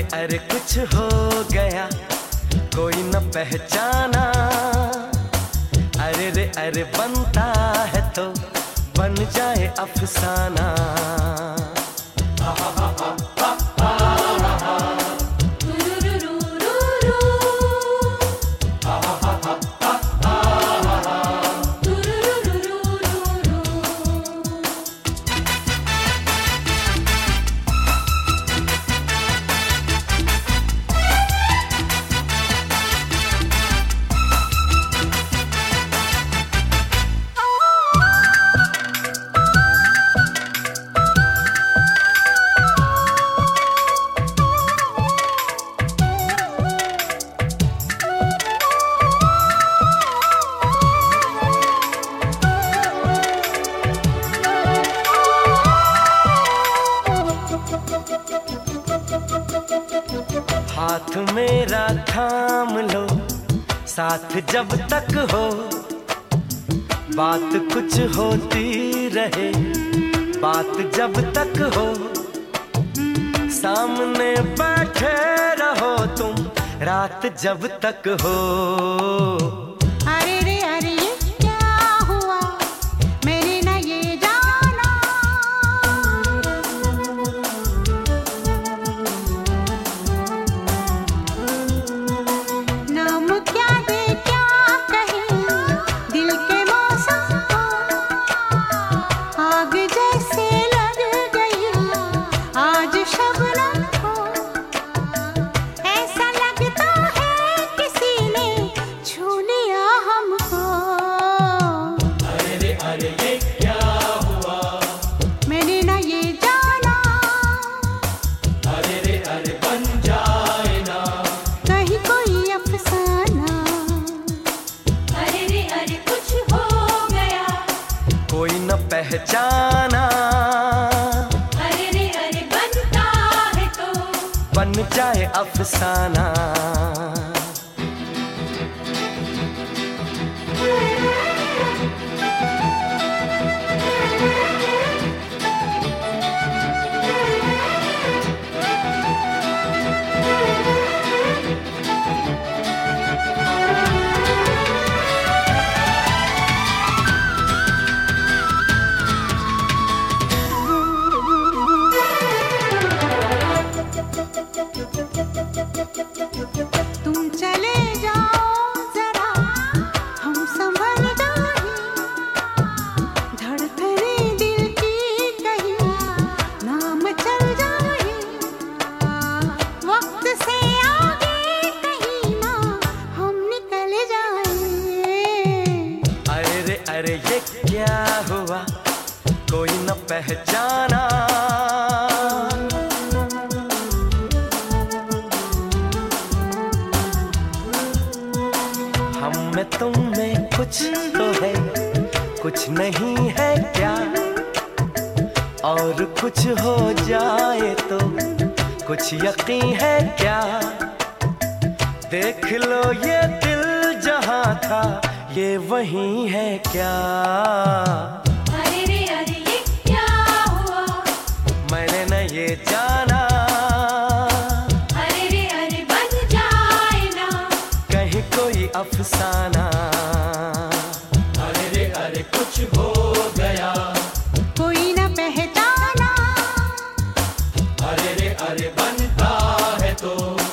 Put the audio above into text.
अरे कुछ हो गया, कोई न पहचाना। अरे रे अरे बनता है तो बन जाए अफसाना। हाथ मेरा थाम लो, साथ जब तक हो, बात कुछ होती रहे, बात जब तक हो। सामने बैठे रहो तुम, रात जब तक हो। अरे रे अरे ये क्या हुआ, मैंने न ये जाना। नाम क्या दे क्या कहे दिल के मौसम को, आग जैसे लग गई आज शबनम को। ऐसा लगता है किसी ने छू लिया हमको। अरे ये क्या हुआ, मैंने न ये जाना। अरे बन जाए ना कहीं कोई अफसाना। अरे कुछ हो गया, कोई न पहचाना। अरे बनता है तो बन जाए अफसाना। तुम चले जाओ जरा, हम संभल जाएं। धड़कने दिल की कहीं नाम चल जाए। वक्त से आगे कहीं ना हम निकल जाएं। अरे ये क्या हुआ, कोई न पहचाना। हम में तुम में कुछ तो है, कुछ नहीं है क्या। और कुछ हो जाए तो कुछ यकीन है क्या। देख लो ये दिल जहाँ था ये वही है क्या। अरे ये क्या हुआ, मैंने न ये जाना। अरे बन जाए ना कहीं कोई अफसाना। अरे कुछ हो गया, कोई न पहचाना। अरे बनता है तो